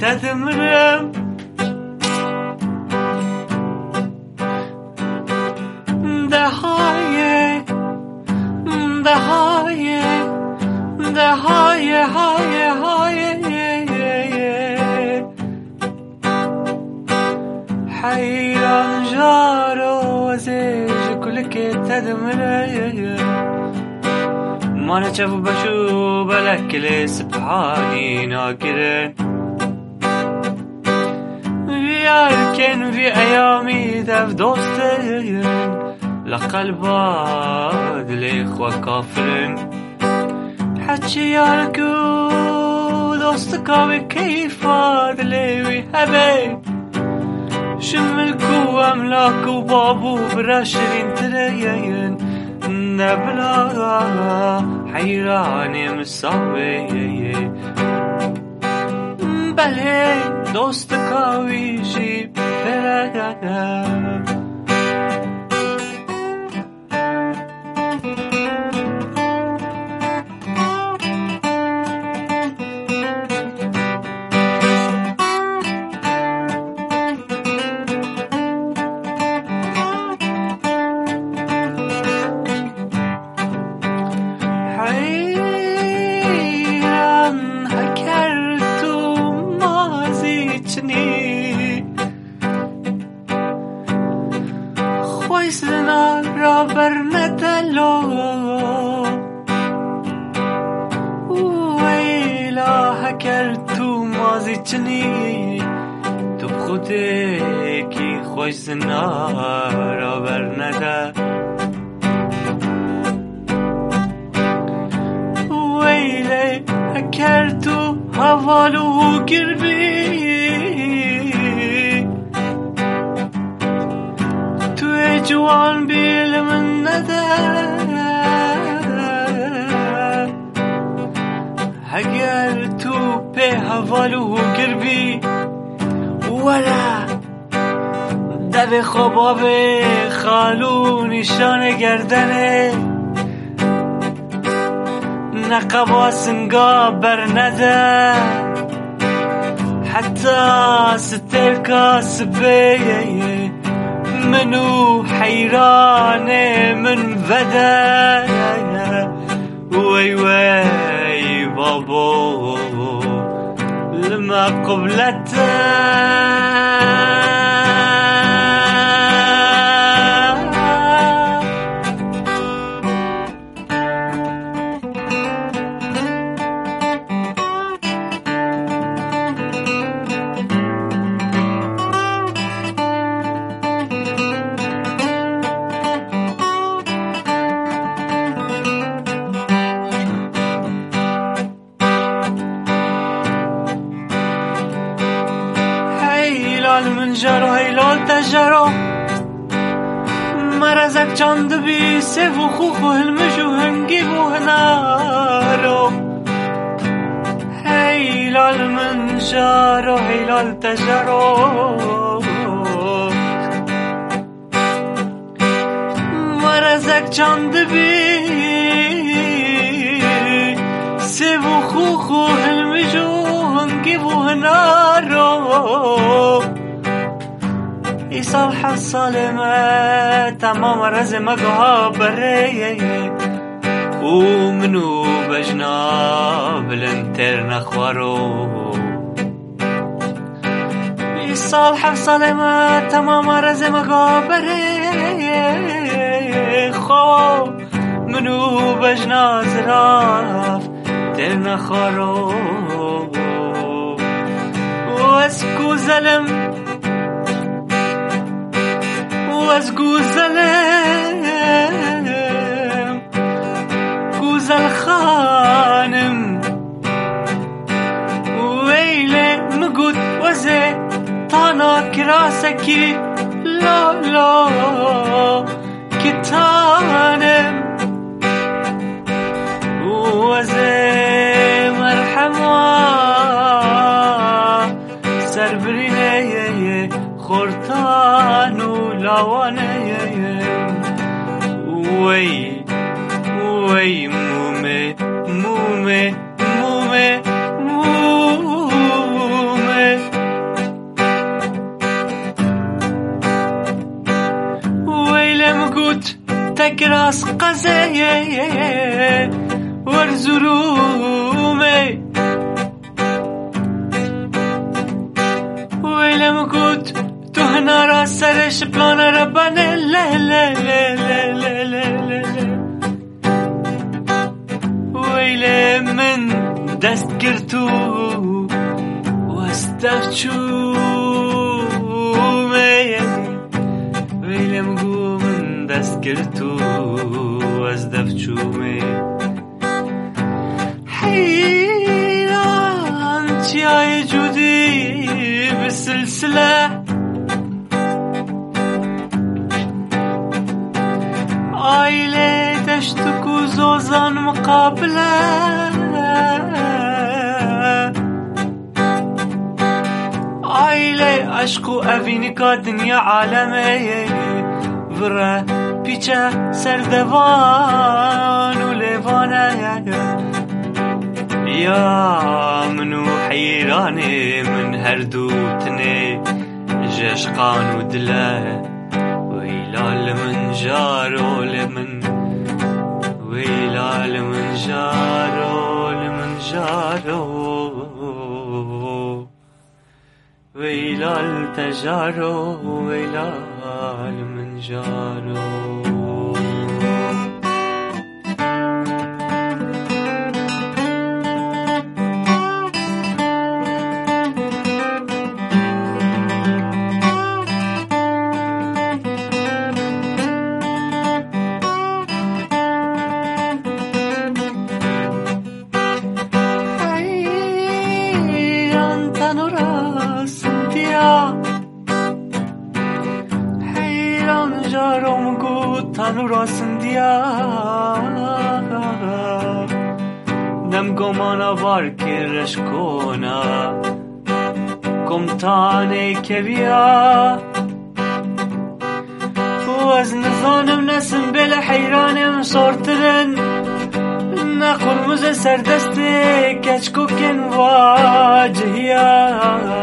تدمرم ده های حيران جارو وزيج كلك تدمرم ما نشوف بشو بلك لسبحاني ناكره وياركن في أيامي دف دوستين لقلبات الإخوة كافرين حكي ياركو دوستك بكيف ليوي هبي شملكو أملاكو بابو براشرين تريين نبلا حيراني مساوي بله دوستك ويجي بلا خویسنا را برندلو ویلا هکر تو مازی چنی تو بخوده کی خویسنا را برنده ویلا هکر تو حوالو گربی جوان بیل من ندار اگر تو به حوالو گربی ولا دب خواباب خالو نشان گردنه نقبا سنگا بر نده حتی سترکا سبیه منو حيران من فدا وي وي بابو لما قبلته من جارو هیلال تجارو مرزک چاند بی سفو خوخو هلمشو هنگی بو هنارو هیلال من جارو هیلال تجارو مرزک چاند بی سفو خوخو هلمشو هنگی بو هنارو صالح الصالمة تمام رزم قابري ومنو بجناب الانتر نخوارو صالح الصالمة تمام رزم قابري خو منو بجنا زراف تر نخوارو واسكو زلم واسقو زلم قوزل خانم ويلي مقود وزي طانا كراسكي لا لا كتانم وزي مرحمة سربريني خورتانو لاوانه وی وی مومه مومه مومه مومه ورزرومي ويلم قد تهنا راس سرش بلان ربنا لا لا لا لا لا لا ويلم من دست گرتو واستفتشو ويلم قو من دست گرتو واستفتشو حيران تياي جودي بالسلسلة عائلة تشتكو زوزان مقابلة عائلة عشقو أفينيكا دنيا عالمي فرا بيچه سردوان وليفانا يا منو حيراني من هردوتني جشقان ودلا ويلال من جارو لمن ويلال من جارو لمن جارو ويلال تجارو ويلال من جارو تانو راسن دیا نم گمانا وار کرش کونا کمتانه که بیا و از نظانم نسم بل حیرانم سورترن نقرمز سردسته کچکو کن واجهیا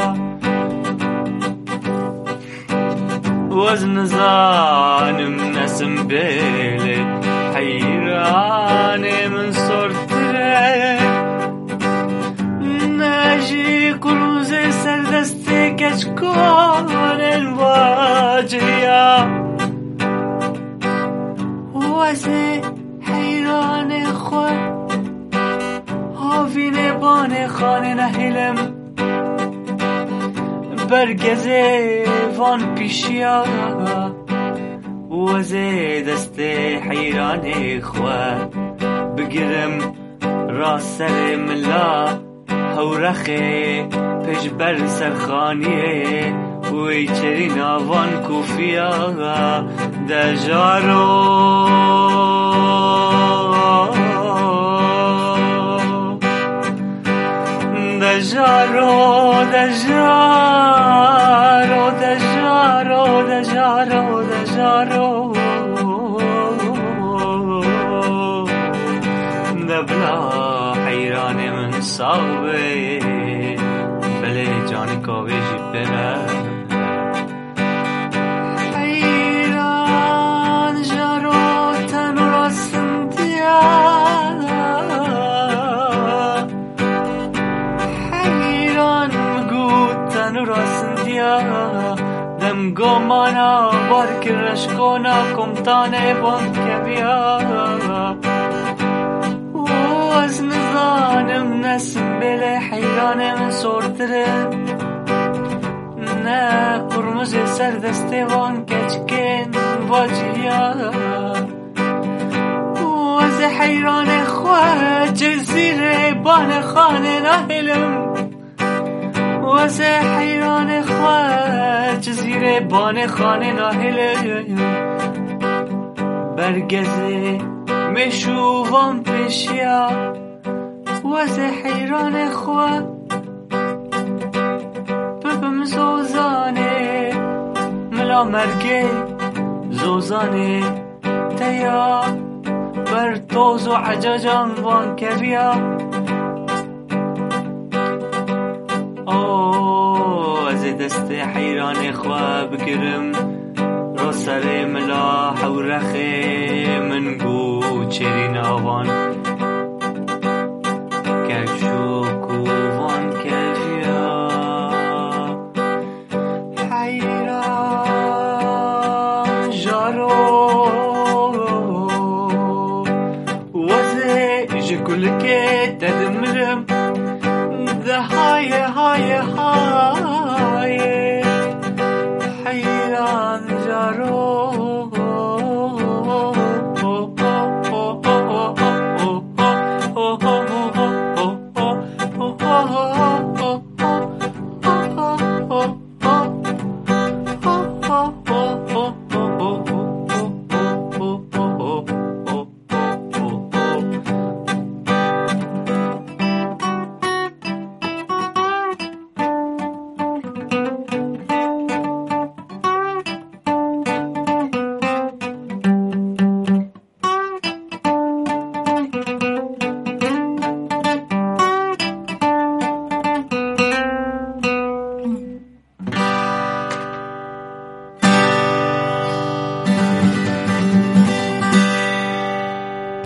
وزن زانم نسم بيلي حيراني من صورتي ناجي كروزي سردستي كشكون الواجهية وزي حيراني خواه هافيني باني خاني نهلم برگزه وان پیشیا وزه دست حیران خواه بگیرم راست سر ملا هورخه پش بر سرخانیه وی چرین آوان کوفیا دجارو دجارو دجارو دجارو دجارو دجارو دبلا حیران من صاحبه بله جانی کاوه جیبه حیران جارو تن راستن دیا دم گمانا بارکرش کنا کمتانه بان که بیا و از نزانم نسم بله حیرانم سورتره نه قرمز سردسته وان کچکن واجهیا و از حیران خواه جزیره بان خانه نهلم واسه حیران خواه جزیره بان خانه ناهله برگزه مشووان پیشیا واسه حیران خواه ببم زوزانه ملا مرگه زوزانه تیا بر توز و عججان وان کبیا دست حیران خواه بگرم را سر ملا حورخه من گو چرین آوان کشو کووان کشیا حیران جارو وزه جگل که تدمرم ده های